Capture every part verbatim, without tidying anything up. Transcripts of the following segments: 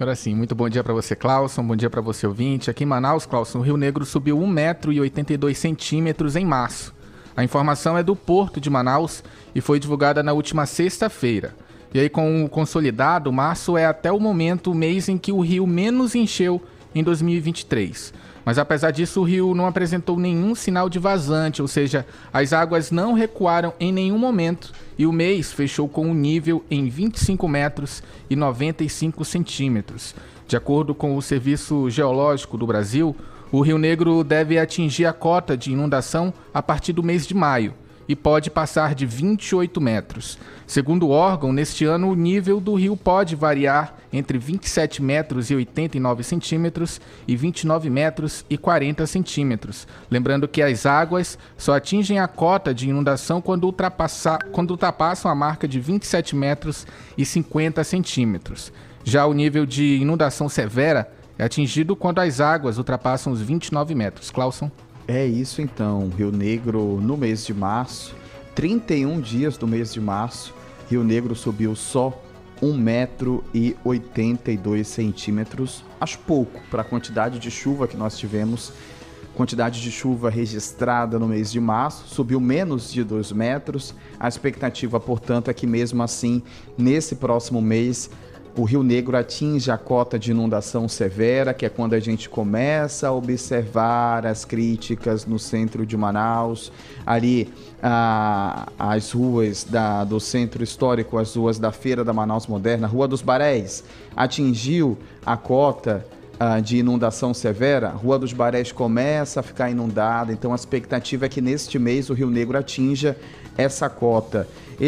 Agora sim, muito bom dia para você, Clauson, bom dia para você, ouvinte. Aqui em Manaus, Clauson, o Rio Negro subiu um metro e oitenta e dois centímetros em março. A informação é do Porto de Manaus e foi divulgada na última sexta-feira. E aí, com o consolidado, março é até o momento o mês em que o rio menos encheu em dois mil e vinte e três. Mas apesar disso, o rio não apresentou nenhum sinal de vazante, ou seja, as águas não recuaram em nenhum momento e o mês fechou com um nível em vinte e cinco metros e noventa e cinco centímetros. De acordo com o Serviço Geológico do Brasil, o Rio Negro deve atingir a cota de inundação a partir do mês de maio e pode passar de vinte e oito metros. Segundo o órgão, neste ano o nível do rio pode variar entre vinte e sete metros e oitenta e nove centímetros e vinte e nove metros e quarenta centímetros. Lembrando que as águas só atingem a cota de inundação quando, ultrapassar, quando ultrapassam a marca de vinte e sete metros e cinquenta centímetros. Já o nível de inundação severa é atingido quando as águas ultrapassam os vinte e nove metros. Clauson? É isso então, Rio Negro no mês de março, trinta e um dias do mês de março, Rio Negro subiu só um metro e oitenta e dois centímetros, acho pouco para a quantidade de chuva que nós tivemos. Quantidade de chuva registrada no mês de março, subiu menos de dois metros. A expectativa, portanto, é que mesmo assim, nesse próximo mês, o Rio Negro atinge a cota de inundação severa, que é quando a gente começa a observar as críticas no centro de Manaus. Ali, ah, as ruas da, do centro histórico, as ruas da Feira da Manaus Moderna, Rua dos Barés, atingiu a cota ah, de inundação severa. Rua dos Barés começa a ficar inundada, então a expectativa é que neste mês o Rio Negro atinja essa cota.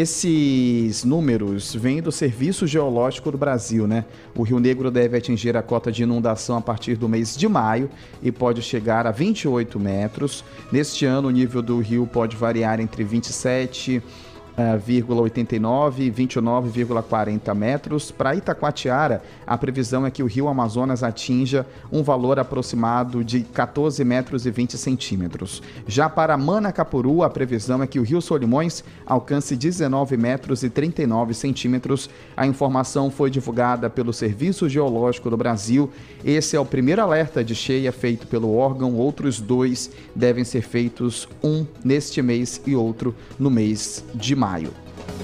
Esses números vêm do Serviço Geológico do Brasil, né? O Rio Negro deve atingir a cota de inundação a partir do mês de maio e pode chegar a vinte e oito metros. Neste ano, o nível do rio pode variar entre vinte e sete vírgula oitenta e nove e vinte e nove vírgula quarenta metros. Para Itacoatiara, a previsão é que o rio Amazonas atinja um valor aproximado de quatorze metros e vinte centímetros. Já para Manacapuru, a previsão é que o rio Solimões alcance dezenove metros e trinta e nove centímetros. A informação foi divulgada pelo Serviço Geológico do Brasil. Esse é o primeiro alerta de cheia feito pelo órgão. Outros dois devem ser feitos, um neste mês e outro no mês de maio.